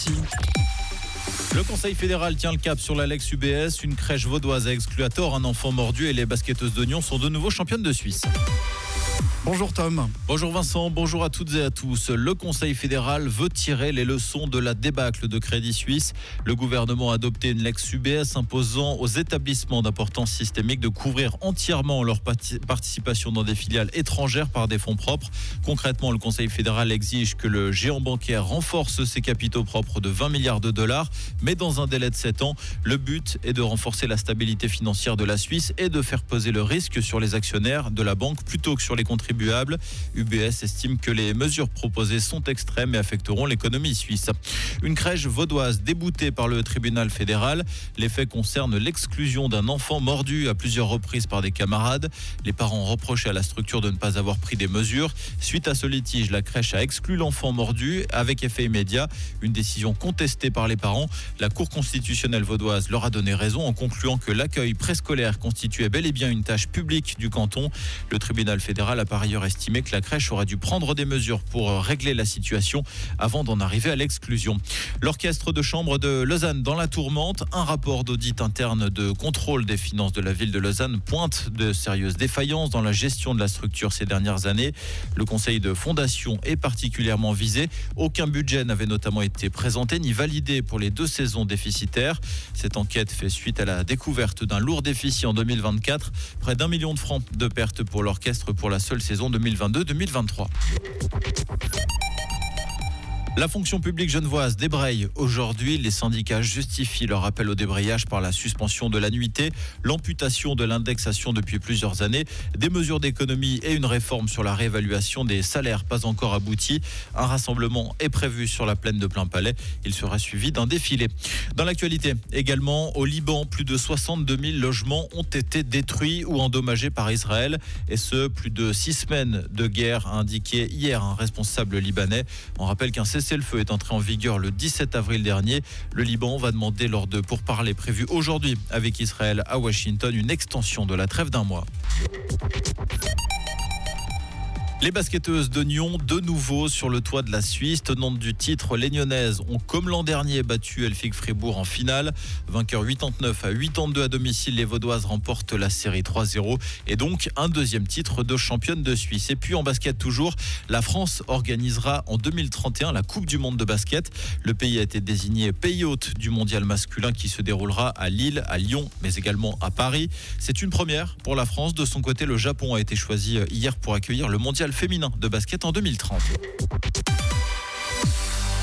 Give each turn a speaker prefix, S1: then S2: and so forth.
S1: Nancy.
S2: Le Conseil fédéral tient le cap sur la Lex UBS. Une crèche vaudoise a exclu à tort un enfant mordu et les basketteuses d'Oignon sont de nouveau championnes de Suisse.
S1: Bonjour Tom.
S2: Bonjour Vincent, bonjour à toutes et à tous. Le Conseil fédéral veut tirer les leçons de la débâcle de Crédit Suisse. Le gouvernement a adopté une Lex UBS imposant aux établissements d'importance systémique de couvrir entièrement leur participation dans des filiales étrangères par des fonds propres. Concrètement, le Conseil fédéral exige que le géant bancaire renforce ses capitaux propres de 20 milliards de dollars, mais dans un délai de 7 ans. Le but est de renforcer la stabilité financière de la Suisse et de faire peser le risque sur les actionnaires de la banque plutôt que sur les contribuables. UBS estime que les mesures proposées sont extrêmes et affecteront l'économie suisse. Une crèche vaudoise déboutée par le tribunal fédéral. Les faits concernent l'exclusion d'un enfant mordu à plusieurs reprises par des camarades. Les parents reprochaient à la structure de ne pas avoir pris des mesures. Suite à ce litige, la crèche a exclu l'enfant mordu avec effet immédiat. Une décision contestée par les parents. La Cour constitutionnelle vaudoise leur a donné raison en concluant que l'accueil préscolaire constituait bel et bien une tâche publique du canton. Le tribunal fédéral a par ailleurs estimé que la crèche aurait dû prendre des mesures pour régler la situation avant d'en arriver à l'exclusion. L'orchestre de chambre de Lausanne dans la tourmente. Un rapport d'audit interne de contrôle des finances de la ville de Lausanne pointe de sérieuses défaillances dans la gestion de la structure ces dernières années. Le conseil de fondation est particulièrement visé. Aucun budget n'avait notamment été présenté ni validé pour les 2 saisons déficitaires. Cette enquête fait suite à la découverte d'un lourd déficit en 2024. Près d'1 million de francs de pertes pour l'orchestre pour la seule saison 2022-2023. La fonction publique genevoise débraye aujourd'hui. Les syndicats justifient leur appel au débrayage par la suspension de l'annuité, l'amputation de l'indexation depuis plusieurs années, des mesures d'économie et une réforme sur la réévaluation des salaires pas encore aboutie. Un rassemblement est prévu sur la plaine de Plainpalais. Il sera suivi d'un défilé. Dans l'actualité également, au Liban, plus de 62 000 logements ont été détruits ou endommagés par Israël. Et ce, plus de 6 semaines de guerre, a indiqué hier un responsable libanais. On rappelle qu'un cessez-le-feu est entré en vigueur le 17 avril dernier. Le Liban va demander lors de pourparlers prévus aujourd'hui avec Israël à Washington une extension de la trêve d'1 mois. Les basketteuses d'Oignon, de nouveau sur le toit de la Suisse. Tenantes du titre, les Nyonnaises ont, comme l'an dernier, battu Elfig Fribourg en finale. Vainqueur 89-82 à domicile, les Vaudoises remportent la série 3-0 et donc un deuxième titre de championne de Suisse. Et puis en basket toujours, la France organisera en 2031 la Coupe du Monde de basket. Le pays a été désigné pays hôte du mondial masculin qui se déroulera à Lille, à Lyon, mais également à Paris. C'est une première pour la France. De son côté, le Japon a été choisi hier pour accueillir le mondial féminin de basket en 2030.